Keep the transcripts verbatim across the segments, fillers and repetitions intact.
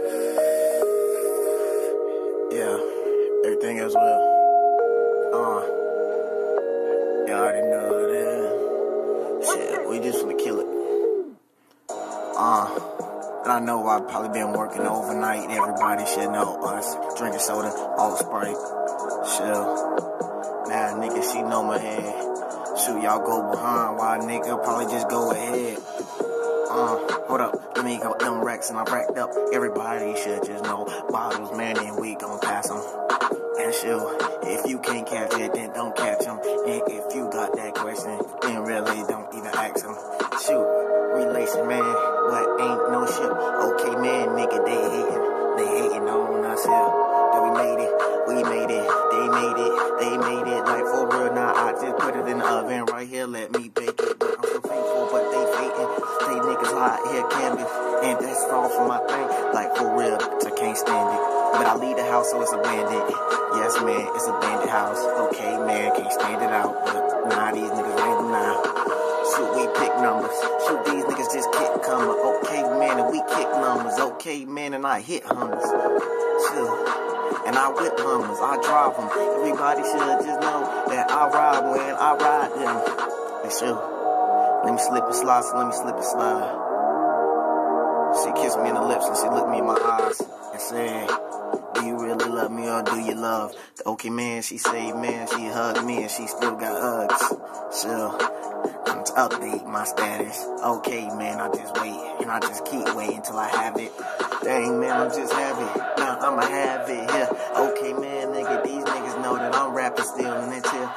Yeah, everything as well. Uh, you already know that. Shit, we just finna kill it. Uh, and I know I've probably been working overnight. Everybody should know us. Drinking soda, all Sprite. Chill. Now, nigga, she know my head. Shoot, y'all go behind. Why, nigga, probably just go ahead. Uh, hold up, let me go them racks and I racked up. Everybody should just know bottles, man, and we gon' pass them. And shoot, if you can't catch it, then don't catch them. And if you got that question, then really don't even ask them. Shoot, relation, man, what ain't no shit. Okay, man, nigga, they hating, they hating on us here. That we made it, we made it, they made it, they made it. Like for real, now I just put it in the oven right here, let me bake it. But I'm so thankful, but they faking. They niggas hot here canvas, and that's all for my thing. Like for real, I can't stand it. But I leave the house, so it's abandoned. Yes, man, it's a bandit house. Okay, man, can't stand it out. But nah, these niggas random now. Shoot, we pick numbers. Shoot, these niggas just kick coming. Okay, man, and we kick numbers. Okay, man, and I hit hummers. Shoot, and I whip hummers. I drive them. Everybody should just know that I ride when I ride them. And shoot, let me slip and slide, so let me slip and slide. She kissed me in the lips and she looked me in my eyes and said, do you really love me or do you love? The okay, man, she say, man, she hugged me and she still got hugs. So, I'm to update my status. Okay, man, I just wait and I just keep waiting till I have it. Dang, man, I'm just have it. Now I'ma have it here. Okay, man, nigga, these niggas know that I'm rapping still and it's here.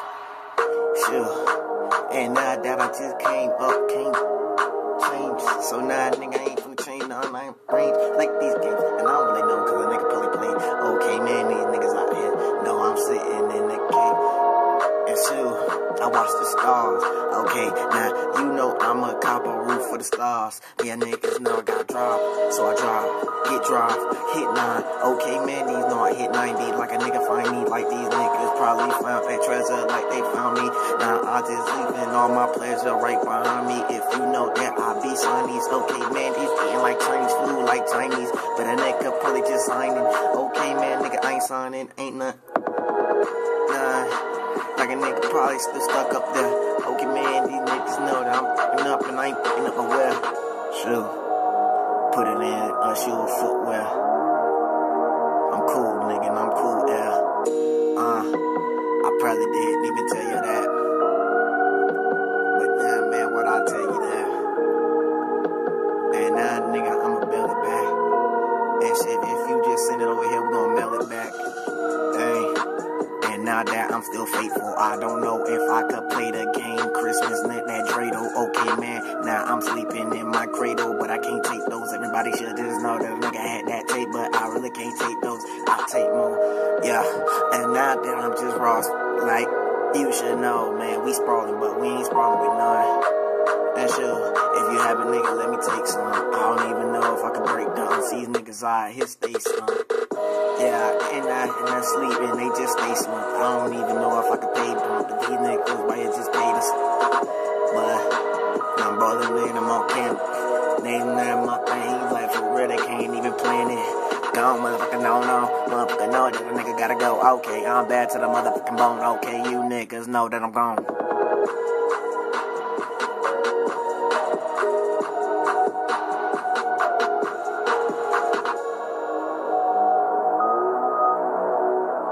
Sure. And now that I just came up, came change. So now, nigga, I ain't finna change the online range like these games. And I don't really know cause a nigga probably play. Okay, man, these niggas out here know I'm sitting in the cave. And so, I watch the stars. Okay, now, you know I'm a cop a roof for the stars. Yeah, niggas know I got drop. So I drop, get drop, hit nine. Okay, man, these know I hit ninety. Like a nigga find me, like these niggas probably found that treasure like they found me. Now I just leaving all my pleasure right behind me. If you know that I be Chinese. Okay, man, these eating like Chinese food, like Chinese. But a nigga probably just signing. Okay, man, nigga, I ain't signing, ain't nothing. Nah, like a nigga probably still stuck up there. Okay, man, these niggas know that I'm fucking up and I ain't fucking up nowhere. Sure, put it in a shoe or footwear. I'm cool, nigga, and I'm cool, yeah. Uh, I probably didn't even tell you that. But nah, man, what I tell you that. And now, nah, nigga, I'ma mail it back. And shit, if you just send it over here, we gonna mail it back. Dang. And now that I'm still faithful, I don't know if I could play the game. Christmas lit that dreidel. Okay, man, now I'm sleeping in my cradle, but I can't take those. Everybody should just know that a nigga had that tape, but I really can't take those. I take more, yeah. And now that I'm just Ross, like, you should know, man, we sprawling, but we ain't sprawling with none. And sure, if you have a nigga, let me take some. I don't even know if I can break down. See these niggas out here stay slump. Yeah, and I and I sleep and they just stay slump. I don't even know if I can pay them, but these niggas why you just paid us. But I'm bothering them on camera. Name them my thing, like for real, they can't even plan it. Gone, motherfucker, no, no, motherfucker, know that a nigga gotta go. Okay, I'm bad to the motherfucking bone. Okay, you niggas know that I'm gone.